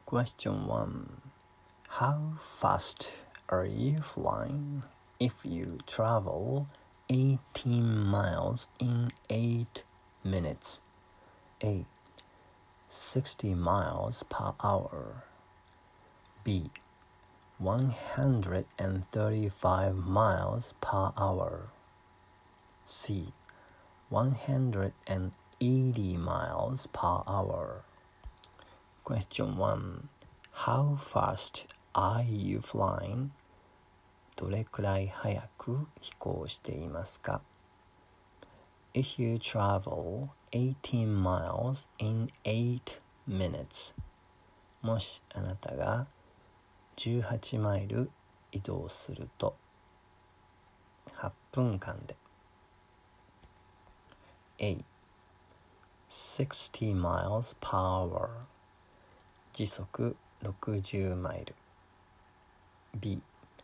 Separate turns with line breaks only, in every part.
Question 1. How fast are you flying if you travel 18 miles in 8 minutes? A. 60 miles per hour. B. 135 miles per hour. C. 180 miles per hour. Question 1. How fast are you flying? どれくらい速く飛行していますか？ If you travel 18 miles in 8 minutes. もしあなたが18マイル移動すると8分間で。A. 60 miles per hour. 時速60マイル。B.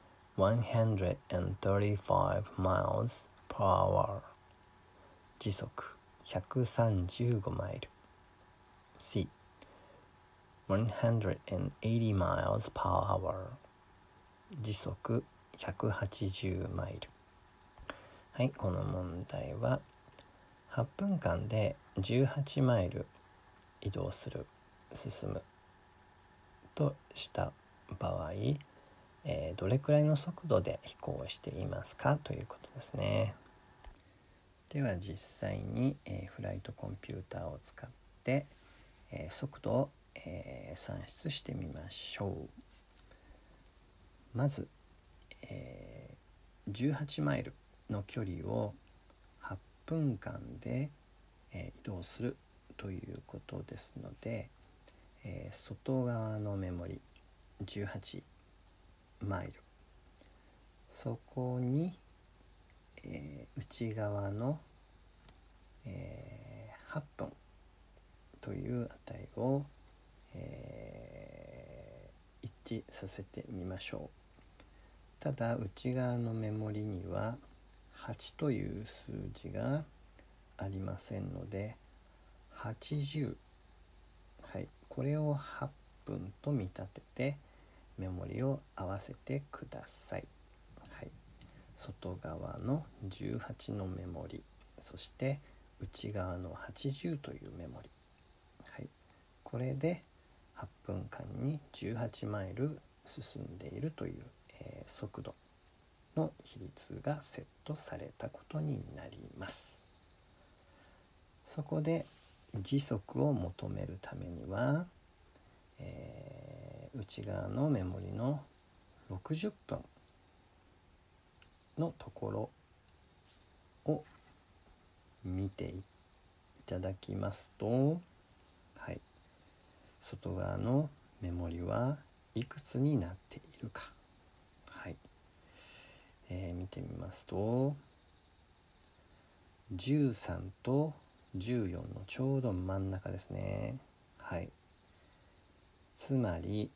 135 miles per hour. 時速135マイル。C. 180 miles per hour. 時速180マイル。はい、この問題は8分間で18マイル移動する、進むとした場合、どれくらいの速度で飛行していますかということですね。では実際に、フライトコンピューターを使って、速度を、算出してみましょう。まず、18マイルの距離を8分間で、移動するということですので、外側のメモリ18マイル、そこに、内側の、8分という値を、一致させてみましょう。ただ内側のメモリには8という数字がありませんので、80、はい、これを8分と見立ててメモリを合わせてください。はい、外側の18のメモリ、そして内側の80というメモリ、はい、これで8分間に18マイル進んでいるという、速度の比率がセットされたことになります。そこで時速を求めるためには、内側のメモリの60分のところを見ていただきますと、はい、外側のメモリはいくつになっているか、はい、見てみますと13と14のちょうど真ん中ですね。はい、つまり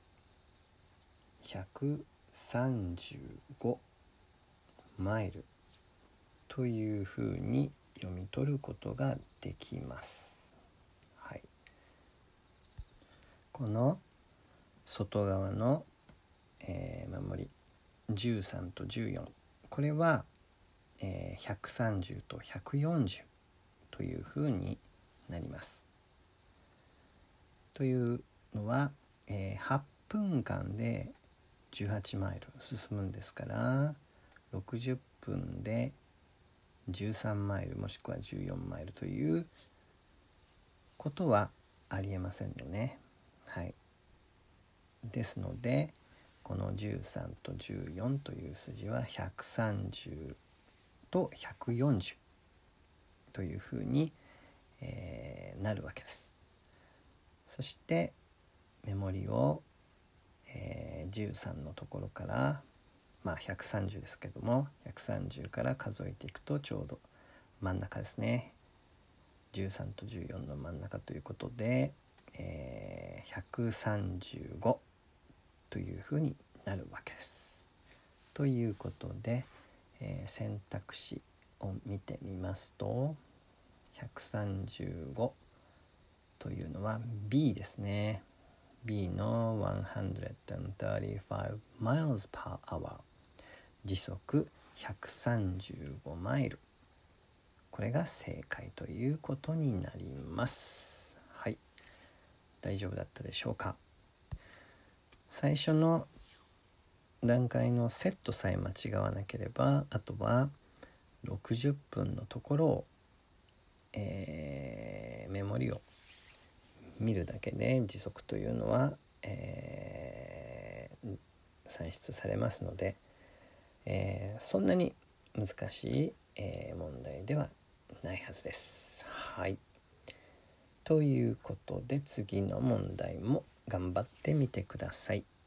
135マイルというふうに読み取ることができます。はい、この外側の、メモリ13と14、これは、130と140というふうになります。というのは、8分間で18マイル進むんですから、60分で13マイルもしくは14マイルということはありえませんよね。はい、ですのでこの13と14という数字は130と140というふうに、なるわけです。そしてメモリを、13のところから、130ですけども、130から数えていくとちょうど真ん中ですね。13と14の真ん中ということで、135というふうになるわけです。ということで、選択肢を見てみますと、135というのは B ですね。 B の135 miles per hour、 時速135マイル、これが正解ということになります。はい、大丈夫だったでしょうか。最初の段階のセットさえ間違わなければ、あとは60分のところを、メモリを見るだけで時速というのは、算出されますので、そんなに難しい、問題ではないはずです。はい。ということで次の問題も頑張ってみてください。